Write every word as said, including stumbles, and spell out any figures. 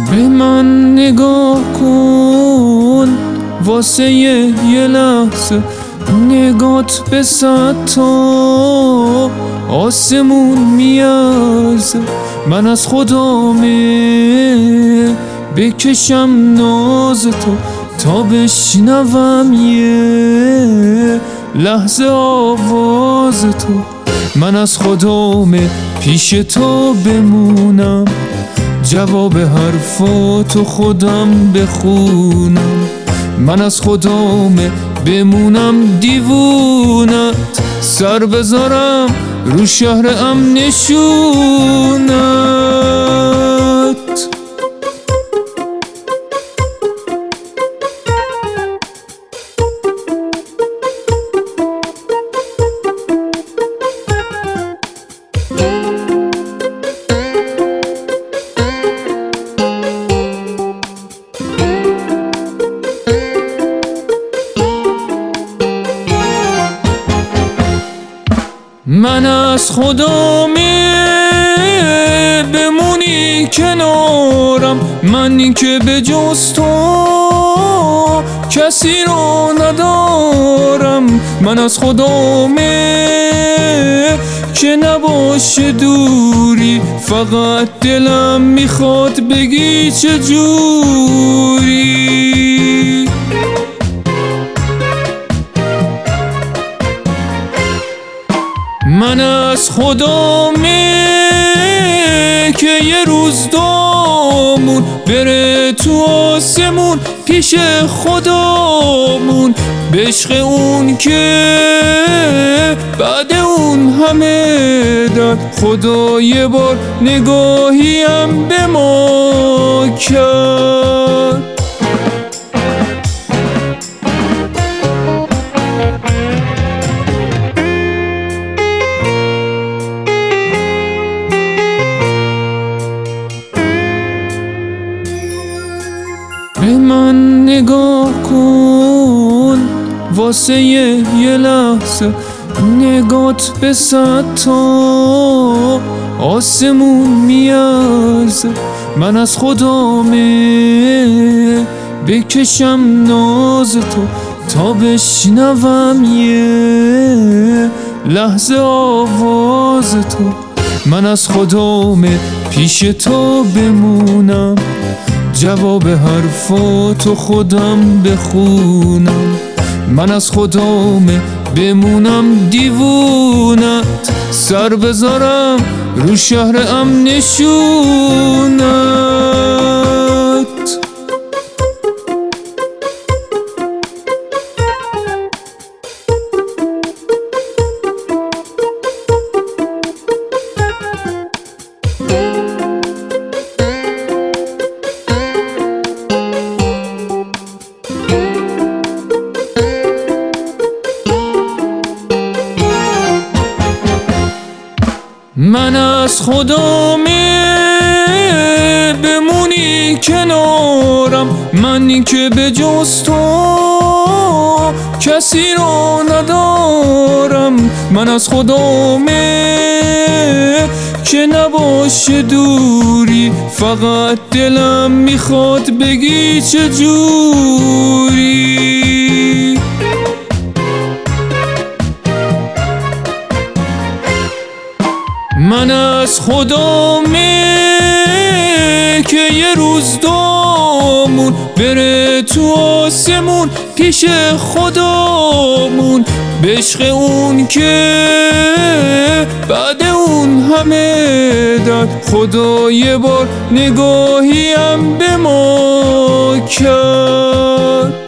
به من نگاه کن واسه یه لحظه، نگات به صد تا آسمون میارزه. من از خدامه بکشم ناز تو تا بشنوم یه لحظه آواز تو. من از خدامه پیش تو بمونم، جواب حرفاتو خودم بخونم. من از خدامه بمونم دیوونت، سر بذارم رو شهر امن نشونت. من از خدامه بمونی کنارم، من که به جز تو کسی رو ندارم. من از خدامه که نباشه دوری، فقط دلم میخواد بگی چجوری. من از خدامه که یه روز دامون بره تو آسمون پیش خدامون، به عشق اون که بعد اون همه داد خدا یه بار نگاهیم به ما کرد. به من نگاه کن واسه یه لحظه، نگات به صد تا آسمون میارزه. من از خدامه بکشم ناز تو تا بشنوم یه لحظه آواز تو. من از خدامه پیش تو بمونم، جواب حرفاتو خودم بخونم. من از خدامه بمونم دیوونت، سر بذارم رو شهر امن نشونت. من از خدامه بمونی کنارم، من که به جز تو کسی رو ندارم. من از خدامه که نباشه دوری، فقط دلم میخواد بگی چجوری. من از خدامه که یه روز دامون بره تو آسمون پیش خدامون، به عشق اون که بعد اون همه داد خدا یه بار نگاهیم به ما کرد.